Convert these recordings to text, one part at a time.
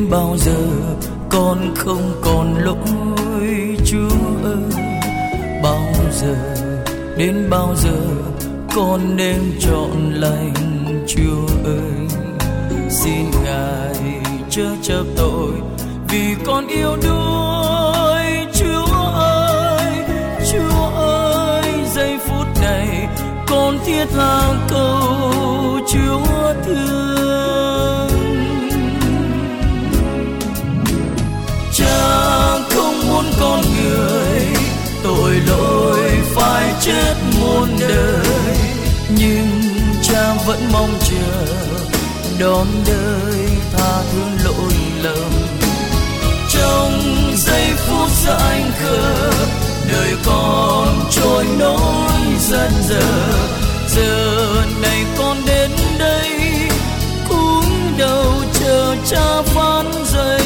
Đến bao giờ con không còn lỗi Chúa ơi? Bao giờ, đến bao giờ con nên chọn lành Chúa ơi? Xin Ngài chớ chấp tội vì con yêu đuổi Chúa ơi. Chúa ơi, giây phút này con thiết tha cầu Chúa thương. Cha không muốn con người tội lỗi phải chết muôn đời, nhưng Cha vẫn mong chờ đón đời tha thứ lỗi lầm. Trong giây phút anh khờ, đời con trôi nổi dần dở. Giờ này con đến đây cúi đầu chờ Cha phán dạy.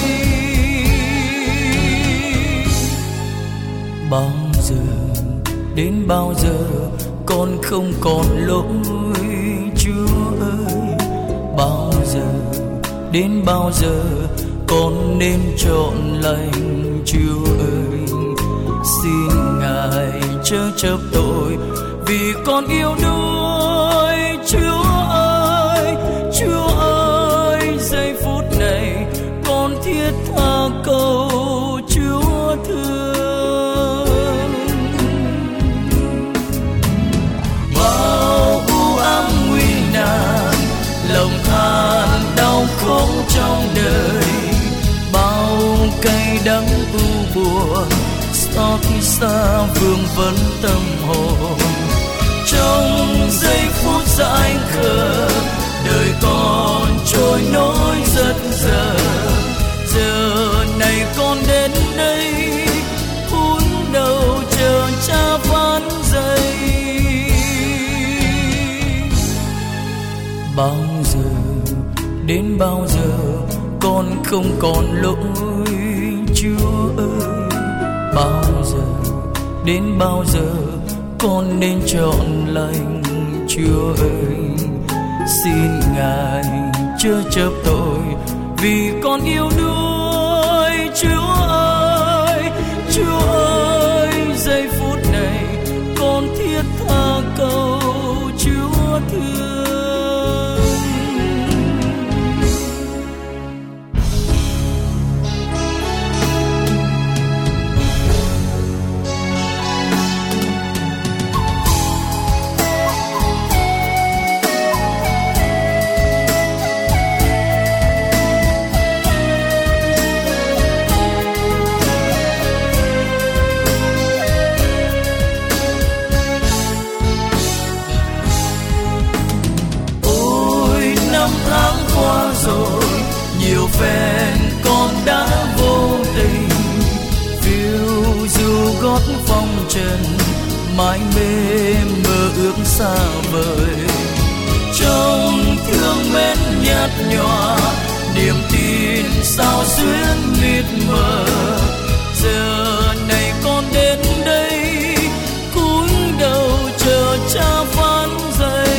Bao giờ, đến bao giờ con không còn lỗi Chúa ơi? Bao giờ, đến bao giờ con nên chọn lành Chúa ơi? Xin Ngài chớ chấp tội vì con yêu đuổi Chúa ơi. Chúa ơi, giây phút này con thiết tha cầu Chúa thương. Bao u ám nguy nan, lòng than đau khổ trong đời, bao cay đắng u buồn sau khi xa vương vấn tâm hồn. Trong giây phút dại khờ, đời con trôi nổi rất dở. Giờ này con đến đây cúi đầu chờ Cha phán dạy. Bao giờ, đến bao giờ con không còn lỗi Chúa ơi? Bao giờ, đến bao giờ con nên chọn lành Chúa ơi? Xin Ngài chớ chấp tội vì con yêu đuổi Chúa ơi. Chúa ơi, giây phút này con thiết tha cầu Chúa thương. Nhiều phen con đã vô tình phiêu du gót phong trần, mãi mê mơ ước xa vời. Trong thương mến nhạt nhòa, niềm tin sao xuyên mịt mờ. Giờ này con đến đây cúi đầu chờ Cha phán dạy.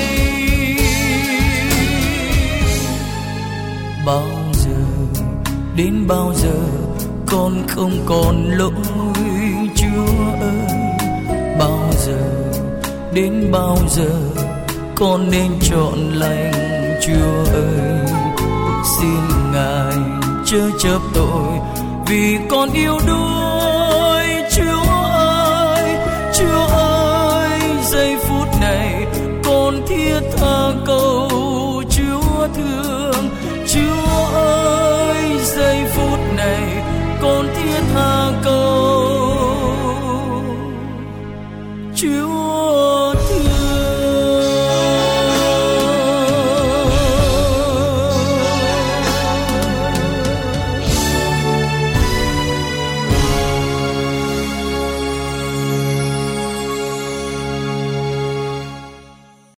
Bao giờ, đến bao giờ con không còn lỗi Chúa ơi? Bao giờ, đến bao giờ con nên chọn lành Chúa ơi? Xin Ngài chớ chấp tội vì con yêu đuổi Chúa ơi. Chúa ơi, giây phút này con thiết tha cầu Chúa thương. Chúa ơi, giây phút này con thiết tha cầu